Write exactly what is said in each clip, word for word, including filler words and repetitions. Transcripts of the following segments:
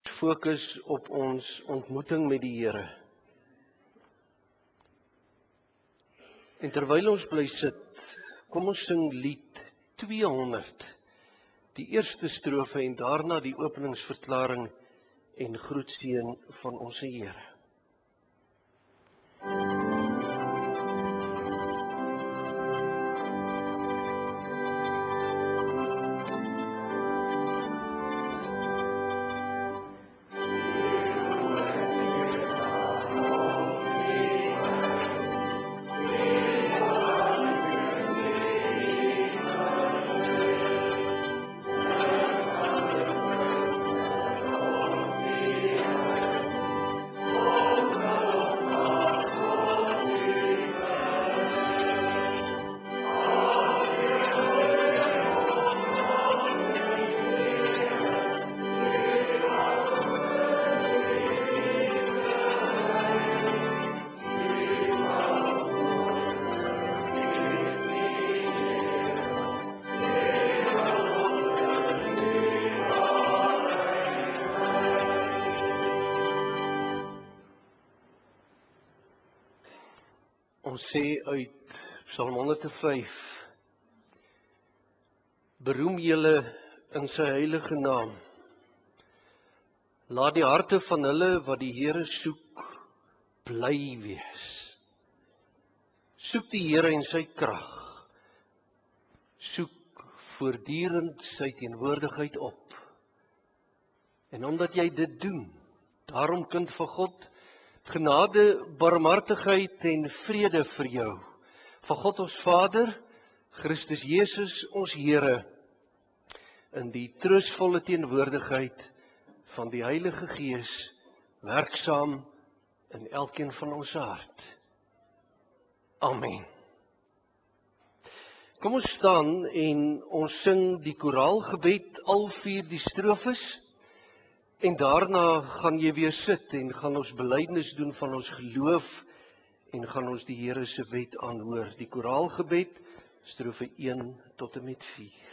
Fokus op ons ontmoeting met die Here. En terwyl ons bly sit, kom ons sing lied tweehonderd, die eerste strofe en daarna die openingsverklaring en groetseën van ons Here. Ons sê uit Psalm honderd en vyf, beroem julle in sy heilige naam. Laat die harte van hulle wat die Here soek, bly wees. Soek die Here en sy krag. Soek voortdurend sy teenwoordigheid op. En omdat jy dit doen, daarom kind van God, genade, barmhartigheid en vrede vir jou, van God ons Vader, Christus Jesus ons Here, in die troostvolle teenwoordigheid van die Heilige Gees, werksaam in elkeen van ons hart. Amen. Kom ons staan en ons sing die koraalgebed, al vier die strofes, en daarna gaan jy weer sit en gaan ons belydenis doen van ons geloof en gaan ons die Here se wet aanhoor. Die koraalgebed, strofe een tot en met vier.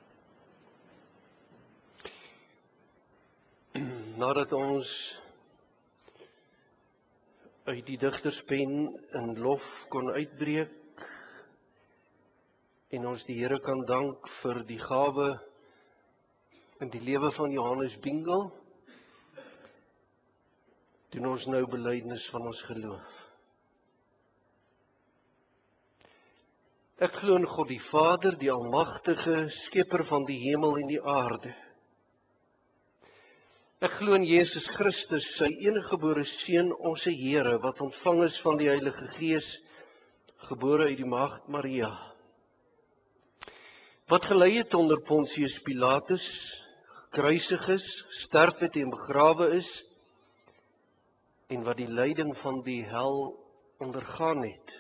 Nadat ons uit die digterspen in lof kon uitbreek en ons die Here kan dank vir die gawe in die lewe van Johannes Bingle, doen ons nou belydenis van ons geloof. Ek glo in God die Vader, die Almagtige, Skepper van die hemel en die aarde. Ek glo in Jesus Christus, sy eniggebore Seun, ons Here, wat ontvang is van die Heilige Gees, gebore uit die Maagd Maria, wat gelei het onder Pontius Pilatus, gekruisig is, gesterf het en begrawe is, en wat die lyding van die hel ondergaan het.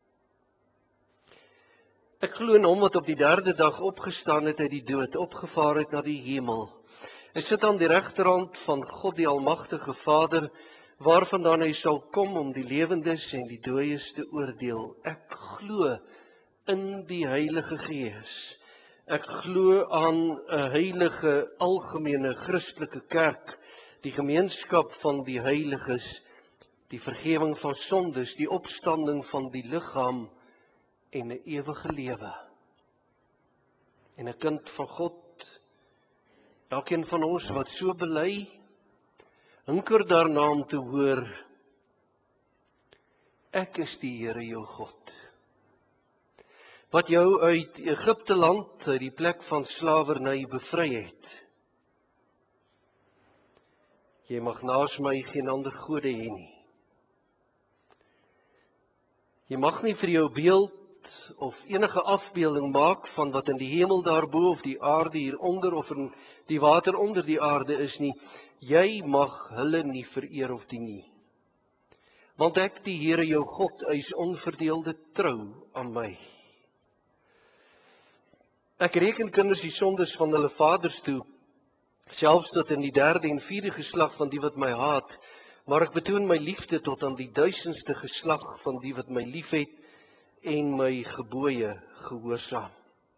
Ek glo in hom wat op die derde dag opgestaan het uit die dood, opgevaar het na die hemel. Hy sit aan die regterhand van God die Almagtige Vader, waarvandaan hy sal kom om die lewendes en die dooies te oordeel. Ek glo in die Heilige Gees. Ek glo aan 'n heilige, algemene Christelike kerk, die gemeenskap van die heiliges, die vergifnis van sondes, die opstanding van die liggaam en 'n ewige lewe. En 'n kind van God, elkeen van ons wat so bely, hinker daarna om te hoor, ek is die Here jou God, wat jou uit Egipte land, uit die plek van slawerny bevry het. Jy mag naas my geen ander gode hê nie. Jy mag nie vir jou beeld of enige afbeelding maak van wat in die hemel daarbo of die aarde hieronder of in die water onder die aarde is nie. Jy mag hulle nie vereer of dien nie. Want ek, die Here jou God, eis onverdeelde trou aan my. Ek reken kinders die sondes van hulle vaders toe, selfs tot in die derde en vierde geslag van die wat my haat, maar ek betoon my liefde tot aan die duisendste geslag van die wat my liefhet en my gebooie gehoorsaam.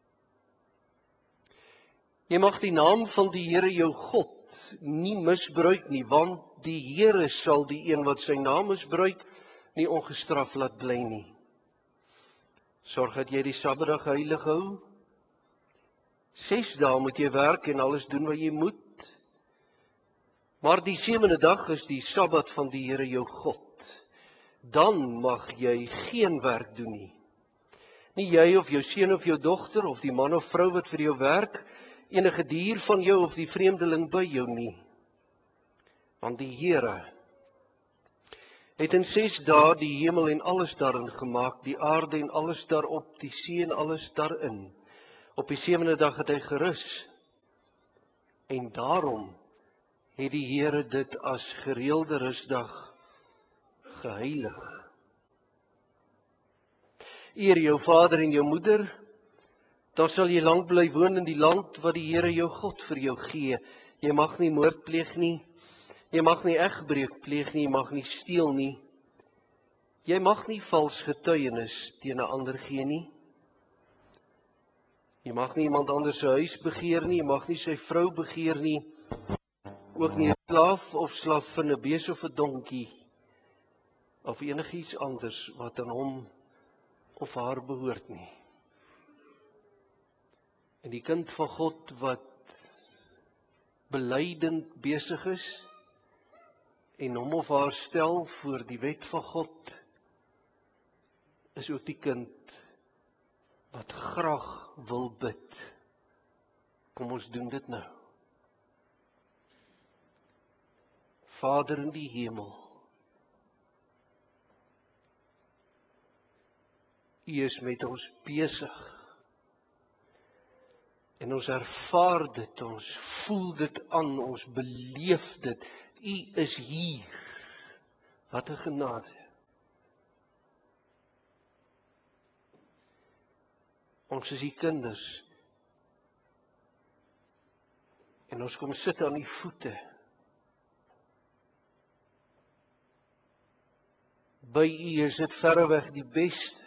Jy mag die naam van die Here jou God nie misbruik nie, want die Here sal die een wat sy naam misbruik nie ongestraf laat bly nie. Sorg dat jy die Sabbatdag heilig hou. Ses dae moet jy werk en alles doen wat jy moet. Maar die sewende dag is die Sabbat van die Here jou God. Dan mag jy geen werk doen nie. Nie jy of jou seun of jou dogter of die man of vrou wat vir jou werk, enige dier van jou of die vreemdeling by jou nie. Want die Here het in ses dae die hemel en alles daarin gemaak, die aarde en alles daarop, die see en alles daarin. Op die sewende dag het hy gerus. En daarom het die Here dit as gereelde rusdag geheilig. Eer jou vader en jou moeder, dan sal jy lank bly woon in die land wat die Here jou God vir jou gee. Jy mag nie moord pleeg nie, jy mag nie egbreek pleeg nie, jy mag nie steel nie. Jy mag nie vals getuienis teen 'n ander gee nie. Jy mag nie iemand anders se huis begeer nie, jy mag nie sy vrou begeer nie, ook nie 'n slaaf of slaafin, 'n bees of 'n donkie, of enigiets anders wat aan hom of haar behoort nie. En die kind van God wat belydend besig is en hom of haar stel voor die wet van God, is ook die kind wat graag wil bid. Kom ons doen dit nou. Vader in die hemel, U is met ons besig. En ons ervaar dit, ons voel dit aan, ons beleef dit. U is hier. Wat 'n genade. Ons is U kinders. En ons kom sit aan U voete. By U is dit verreweg die beste.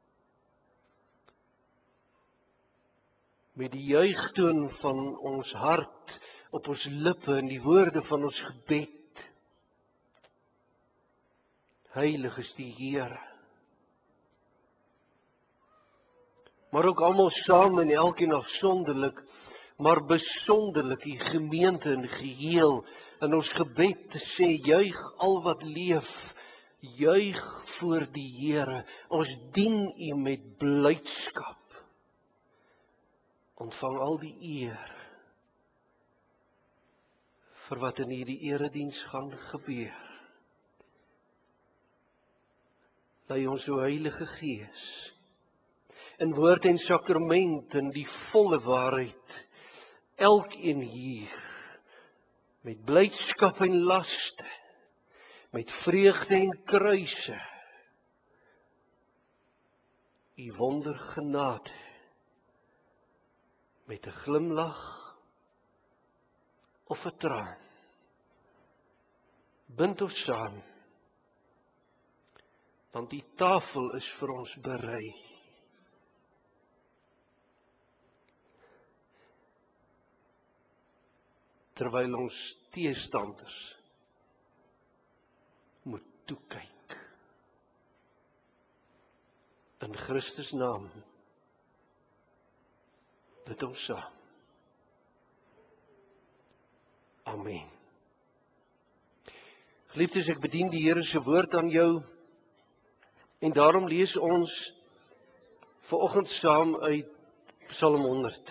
Met die juigtoon van ons hart op ons lippe en die woorde van ons gebed Heilig is die Here. Maar ook almal saam en elkeen afsonderlik, maar besonderlik die gemeente in geheel, in ons gebed te sê, juig al wat leef, juig voor die Here, ons dien U met blydskap. Ontvang al die eer vir wat in hierdie erediens gaan gebeur. Lei ons o Heilige Gees, in woord en sakrament, in die volle waarheid, elkeen hier, met blydskap en laste, met vreugde en kruise, U wondergenade, met 'n glimlag of 'n traan. Bind ons saam, want die tafel is vir ons berei. Terwyl ons teestanders moet toekyk. In Christus naam bid ons saam. Amen. Geliefdes, ek bedien die Here se woord aan jou en daarom lees ons vanoggend saam uit Psalm honderd.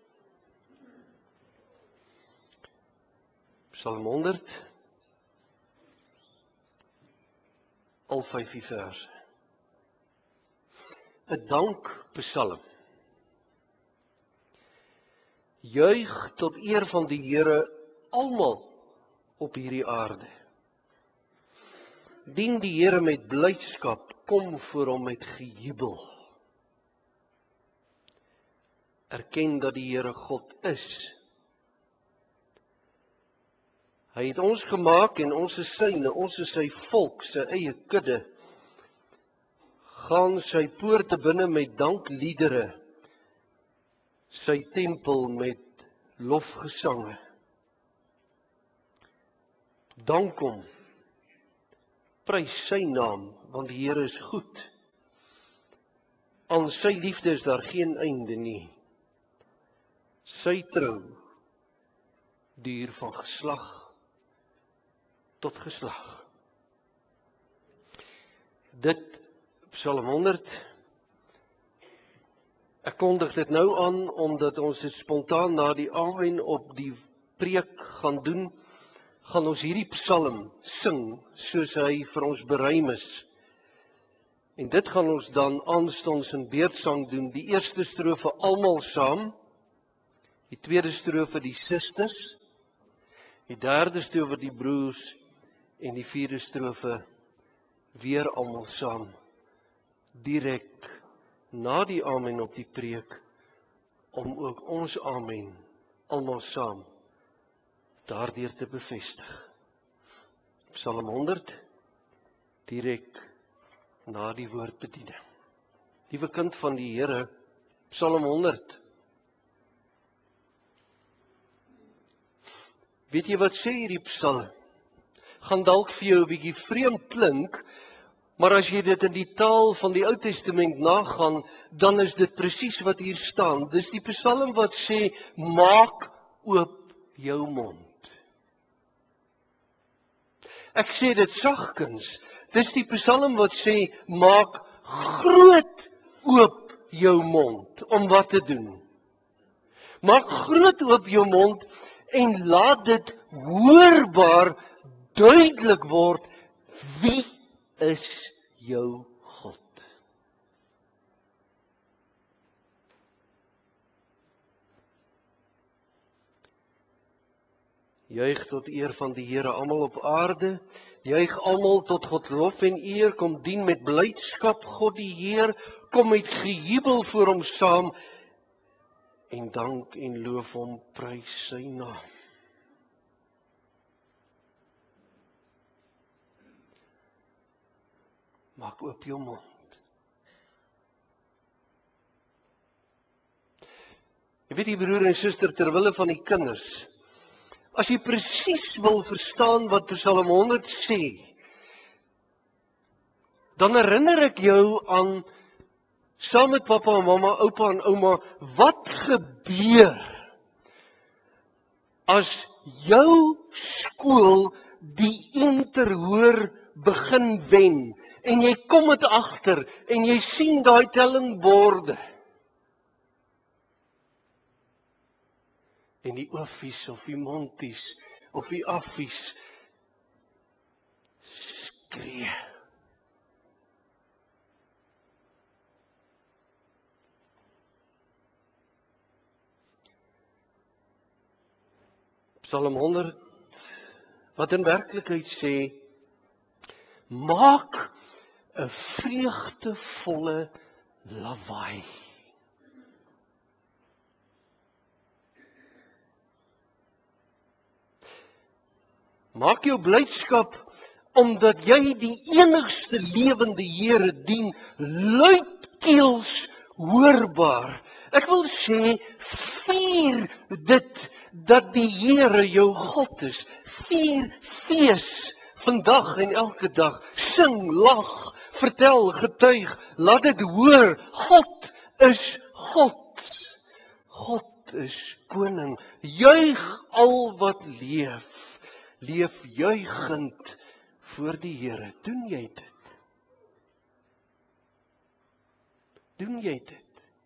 Psalm honderd, al vyf verse. 'n Dankpsalm. Juig tot eer van die Here almal op hierdie aarde. Dien die Here met blydskap, kom voor hom met gejubel. Erken dat die Here God is. Hy het ons gemaak en ons is syne, ons is sy volk, sy eie kudde. Gaan sy poorte binne met dankliedere, sy tempel met lofgesange. Dank hom, prys sy naam, want die Here is goed. Aan sy liefde is daar geen einde nie. Sy trou duur van geslag tot geslag. Dit Psalm honderd. Ek kondig dit nou aan omdat ons dit spontaan na die amen op die preek gaan doen, gaan ons hierdie psalm sing soos hy vir ons beruim is. En dit gaan ons dan aanstonds in beurtsang doen. Die eerste strofe almal saam, die tweede strofe die susters, die derde strofe die broers en die vierde strofe weer almal saam, direk na die amen op die preek, om ook ons amen almal saam daardeur te bevestig. Psalm honderd, direk na die woordbediening. Liewe kind van die Here, Psalm honderd. Weet jy wat sê hierdie psalm? Gaan dalk vir jou 'n bietjie vreemd klink, maar as jy dit in die taal van die Ou Testament nagaan, dan is dit presies wat hier staan. Dis die psalm wat sê, maak oop jou mond. Ek sê dit sagkens. Dis die psalm wat sê, maak groot oop jou mond. Om wat te doen? Maak groot oop jou mond en laat dit hoorbaar duidelik word, wie is jou God? Juig tot eer van die Here almal op aarde, juig almal tot God lof en eer, kom dien met blydskap God die Heer, kom met gejubel voor hom saam, en dank en loof hom, prys sy naam. Maak oop jou mond. Jy weet die broer en suster, terwille van die kinders, as jy presies wil verstaan wat Psalm honderd sê, dan herinner ek jou aan, saam met pappa en mamma, oupa en ouma, wat gebeur as jou skool die interhoor begin wen, en jy kom dit agter, en jy sien daai tellingborde, en die oofies, of die monties, of die affies, skree. Psalm honderd, wat in werklikheid sê, maak 'n vreugdevolle lawaai. Maak jou blydskap, omdat jy die enigste lewende Here dien, luidkeels hoorbaar. Ek wil sê, vier dit, dat die Here jou God is. Vier fees, vandag en elke dag. Sing, lag, vertel, getuig, laat dit hoor. God is God. God is koning. Juig al wat leef. Leef juigend voor die Here. Doen jy dit? Doen jy dit?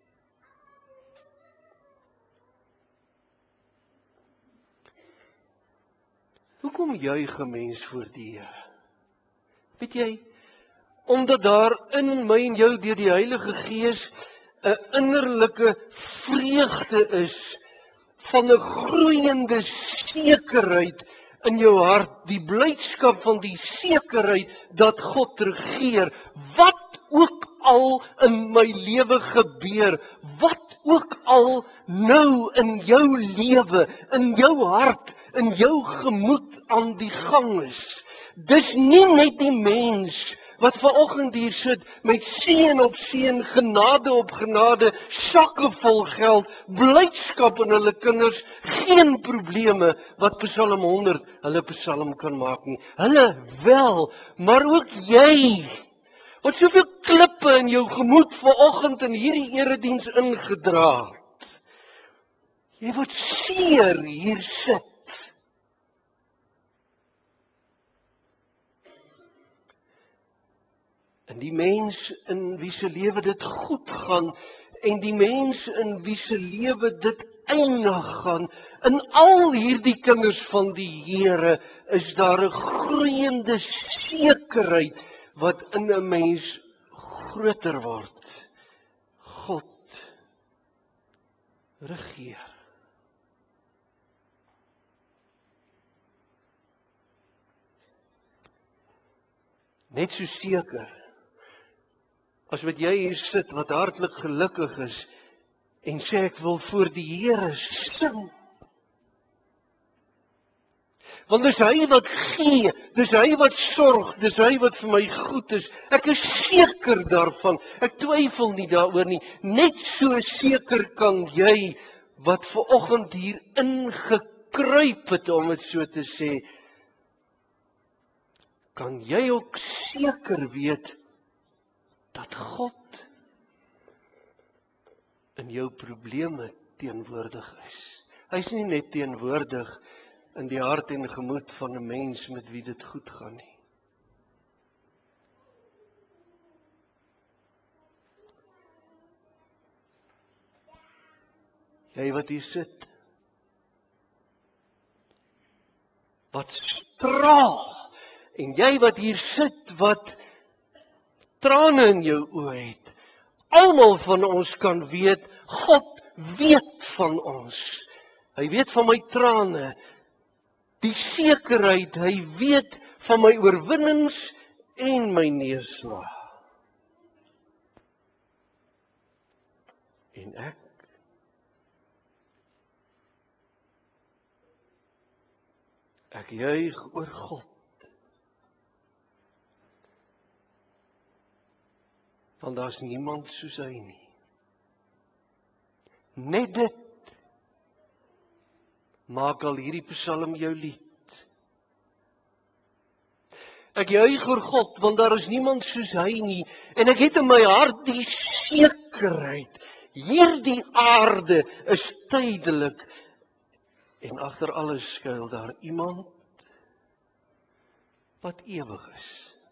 Hoekom juig 'n mens voor die Here? Weet jy, omdat daar in my en jou deur die Heilige Gees 'n innerlike vreugde is van 'n groeiende sekerheid in jou hart, die blydskap van die sekerheid dat God regeer, wat ook al in my lewe gebeur, wat ook al nou in jou lewe, in jou hart, in jou gemoed aan die gang is. Dis nie net die mens wat vanoggend hier sit met seën op seën, genade op genade, sakke vol geld, blydskap in hulle kinders, geen probleme wat Psalm honderd hulle psalm kan maak nie. Hulle wel, maar ook jy, wat soveel klippe in jou gemoed vanoggend in hierdie erediens ingedra het. Jy wat seer hier sit. En die mens in wie se lewe dit goed gaan, en die mens in wie se lewe dit eindig gaan, in al hierdie kinders van die Here, is daar 'n groeiende sekerheid, wat in 'n mens groter word. God regeer. Net so seker, as wat jy hier sit, wat hartlik gelukkig is, en sê ek wil voor die Here sing. Want dis hy wat gee, dis hy wat sorg, dis hy wat vir my goed is. Ek is seker daarvan, ek twyfel nie daaroor nie. Net so seker kan jy, wat vanoggend hier ingekruip het, om dit so te sê, kan jy ook seker weet, dat God in jou probleme teenwoordig is. Hy is nie net teenwoordig in die hart en gemoed van 'n mens met wie dit goed gaan nie. Jy wat hier sit, wat straal, en jy wat hier sit, wat trane in jou oë het, almal van ons kan weet, God weet van ons. Hy weet van my trane, die sekerheid, hy weet van my oorwinnings en my neerslae. En ek ek juig oor God. Want daar's niemand soos hy nie. Net dit maak al hierdie psalm jou lied. Ek juig oor God, want daar is niemand soos hy nie. En ek het in my hart die sekerheid, hierdie aarde is tydelik en agter alles skuil daar iemand wat ewig is.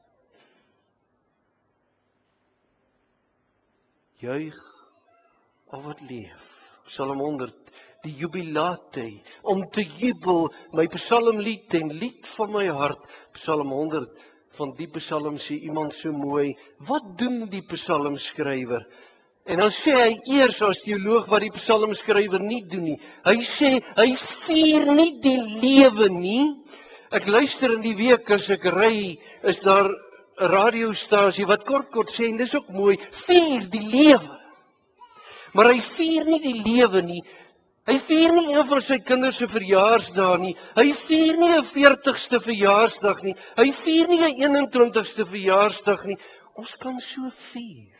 Juig al wat leef. Psalm honderd, die jubilate, om te jubel, my psalmlied en lied van my hart. Psalm honderd, van die psalm sê iemand so mooi, wat doen die psalmskrywer? En dan sê hy eers as teoloog wat die psalmskrywer nie doen nie. Hy sê, hy vier nie die lewe nie. Ek luister in die week as ek ry, is daar 'n radiostasie wat kort kort sê, en dis ook mooi, vier die lewe. Maar hy vier nie die lewe nie. Hy vier nie een van sy kinders se verjaarsdag nie. Hy vier nie 'n veertigste verjaarsdag nie. Hy vier nie 'n eenentwintigste verjaarsdag nie. Ons kan so vier.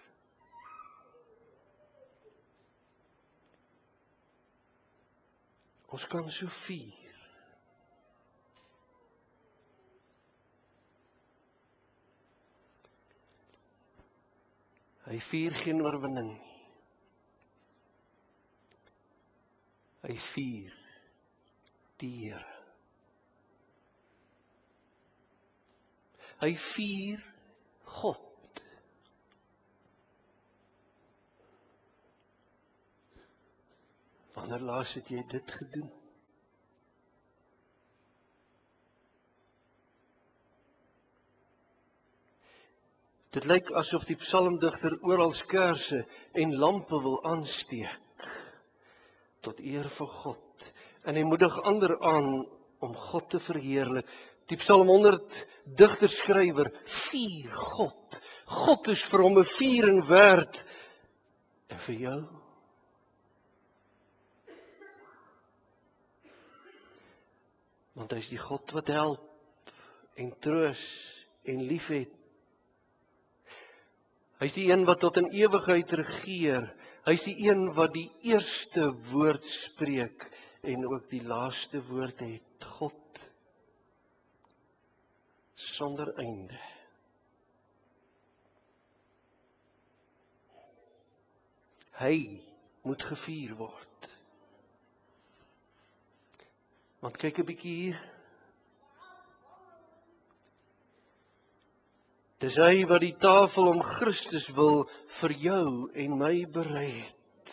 Ons kan so vier. Hy vier geen oorwinning nie. Hy vier die Here. Hy vier God. Wanneer laas het jy dit gedoen? Dit lyk asof die psalmdigter oral kersse en lampe wil aansteek tot eer vir God. En hy moedig ander aan om God te verheerlik. Die Psalm honderd digter skrywer vier God. God is vir hom 'n viering werd. En vir jou? Want hy is die God wat help en troos en liefhet. Hy is die een wat tot in ewigheid regeer. Hy is die een wat die eerste woord spreek en ook die laaste woord het. God sonder einde. Hy moet gevier word. Want kyk 'n bietjie hier. Dis hy wat die tafel om Christus wil vir jou en my berei het.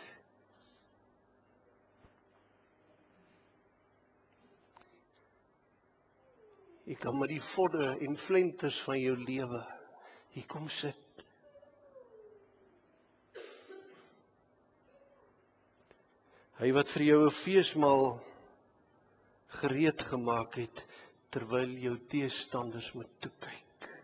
Jy kan met die vodde en flenters van jou lewe hier kom sit. Hy wat vir jou 'n feesmaal gereed gemaak het, terwyl jou teestanders moet toe kyk.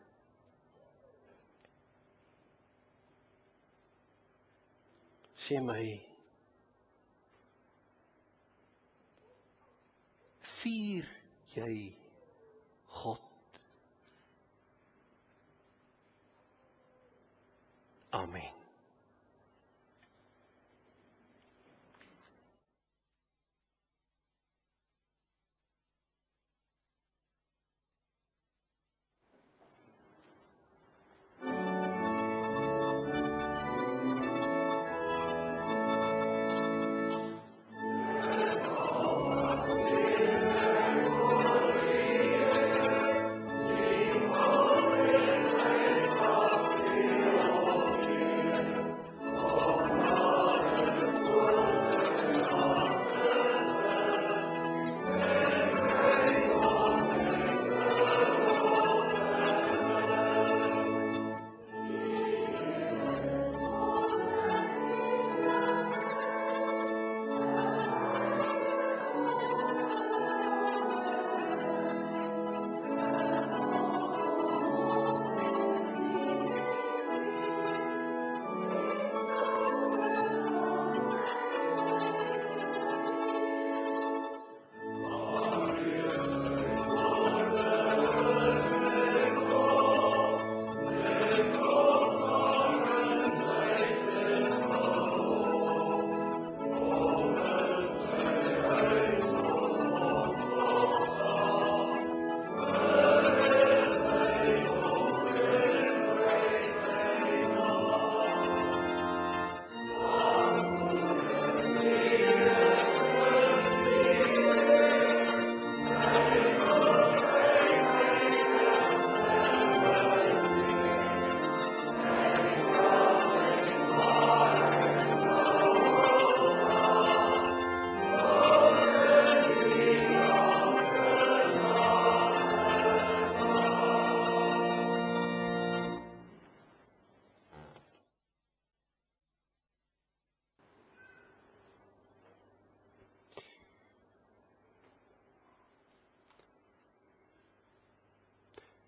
Sê my, vier jy God? Amen.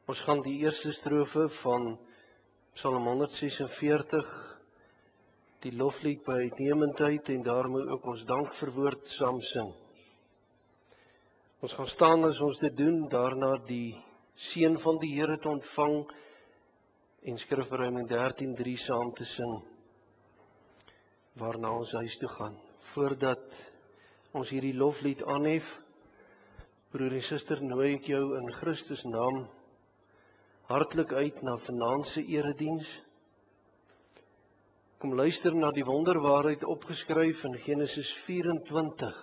Ons gaan die eerste strofe van Psalm honderdsesenveertig, die loflied by uitnemendheid en daarmee ook ons dankverwoord saam sing. Ons gaan staan as ons dit doen, daarna die seën van die Here te ontvang en Skrifverruiming dertien drie saam te sing, waarna ons huis toe gaan. Voordat ons hierdie loflied aanhef, broer en suster, nooi ek jou in Christus naam hartlik uit na vanaand se erediens. Kom luister na die wonderwaarheid opgeskryf in Genesis vyerentwintig,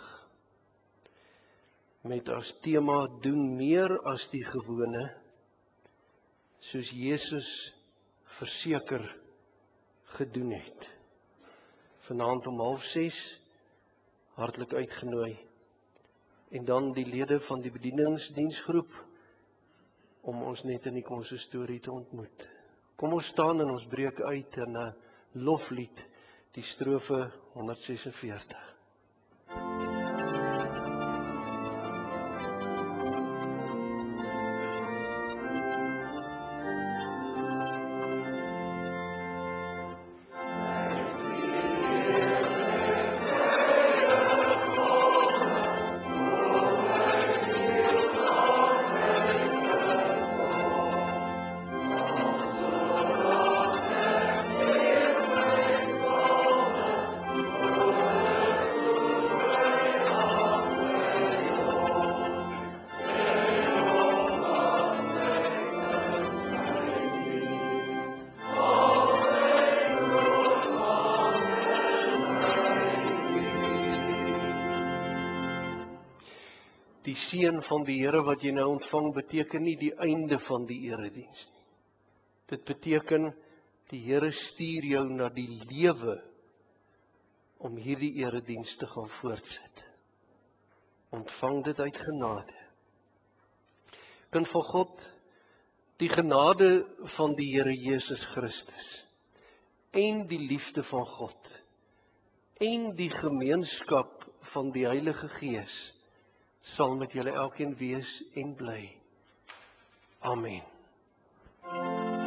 met as tema doen meer as die gewone, soos Jesus verseker gedoen het. Vanaand om half ses, hartlik uitgenooi. En dan die lede van die bedieningsdiensgroep, om ons net in die konsistorie te ontmoet. Kom ons staan en ons breek uit in 'n loflied, die strofe honderdsesenveertig. Die seën van die Here wat jy nou ontvang, beteken nie die einde van die erediens nie. Dit beteken, die Here stuur jou na die lewe om hierdie erediens te gaan voortsit. Ontvang dit uit genade. Kind van God, die genade van die Here Jesus Christus en die liefde van God en die gemeenskap van die Heilige Gees sal met julle elkeen wees en bly. Amen.